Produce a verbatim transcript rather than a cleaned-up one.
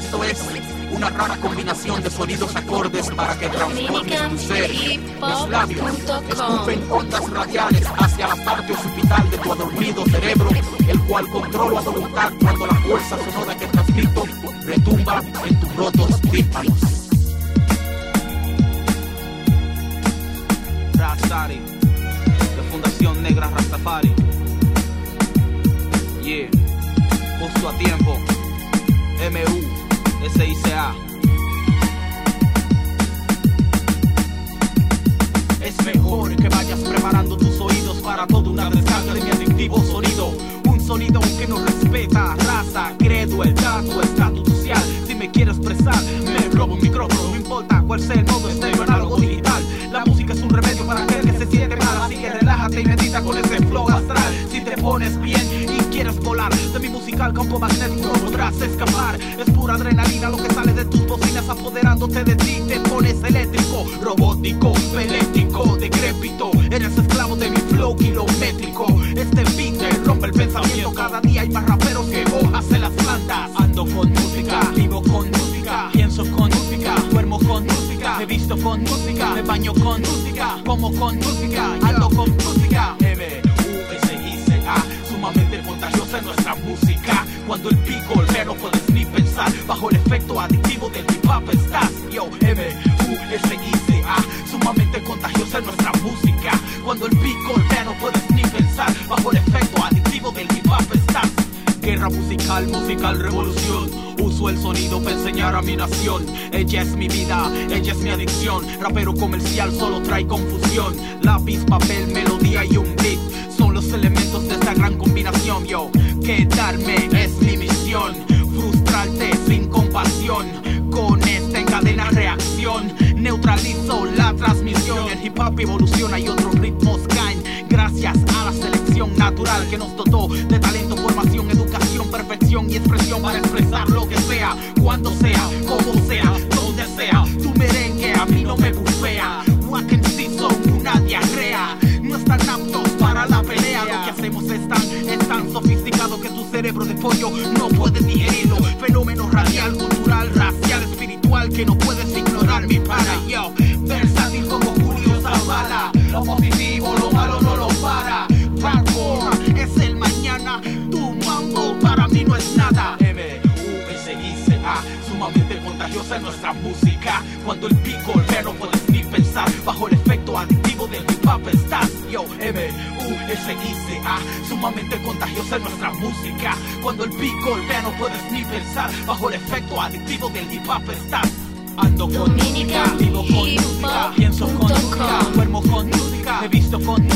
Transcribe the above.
Esto es una rara combinación de sonidos acordes para que transformes tu ser. Mis labios escupen ondas radiales hacia la parte occipital de tu adormido cerebro, el cual controlo a voluntad cuando la fuerza sonora que transmito retumba en tus rotos tímpanos. Rastari, de Fundación Negra Rastafari. Yeah, justo a tiempo. M U S I C A. Es mejor que vayas preparando tus oídos para toda una descarga de mi adictivo sonido. Un sonido que no respeta raza, credo, el dato, estatus social. Si me quiero expresar, me robo un micrófono. No importa cuál sea el modo, estéreo, análogo, digital. La música es un remedio para aquel que se siente mal. Así que relájate y medita con ese flow astral. Si te pones bien y quieres volar de mi musical campo magnético, no podrás escapar. Es pura adrenalina lo que sale de tus bocinas, apoderándote de ti. Te pones eléctrico, robótico, pelético, decrépito. Eres esclavo de mi flow kilométrico. Este beat te rompe el pensamiento. Cada día hay más raperos que hojas en las plantas. Ando con música, vivo con música, pienso con música, duermo con música, me visto con música, me baño con música, como con música, ando con música. M U S I C A, sumamente contagiosa en nuestra música. Cuando el pico golpea no puedes ni pensar, bajo el efecto adictivo del hip hop estás. Yo, M U S I C A, sumamente contagiosa en nuestra música. Cuando el pico golpea no puedes ni pensar, bajo el efecto adictivo del hip hop estás. Guerra musical, musical revolución. Uso el sonido para enseñar a mi nación. Ella es mi vida, ella es mi adicción. Rapero comercial solo trae confusión. Lápiz, papel, melodía y un beat son los elementos de esta gran combinación. Yo, quedarme es mi misión. Frustrarte sin compasión. Con esta encadena reacción neutralizo la transmisión. El hip hop evoluciona y otros ritmos caen gracias a la selección natural que nos dotó de talento, formación, educación, perfección y expresión para expresar lo que sea, cuando sea, como sea, donde sea. Tu merengue a mí no me bufea. Wack en sí son una diarrea. No están aptos para la pelea. Lo que hacemos es tan, es tan sofisticado que tu cerebro de pollo no puede digerirlo. Fenómeno radial, cultural, racial, espiritual que no puedes ignorar, mi para. Yo, versátil como Julio Zavala. Lo positivo, lo malo no lo para. Hardcore es el mañana. Tu mambo para mí no es nada. M U S I C A, sumamente contagiosa en nuestra música. Cuando el pico golpea no puedes ni pensar, bajo el efecto adictivo del hip hop estás. Yo, M U S I C A, sumamente contagiosa en nuestra música. Cuando el pico golpea no puedes ni pensar, bajo el efecto adictivo del hip hop estás. Ando con música, vivo con música, pienso con música, duermo con música, me visto con música.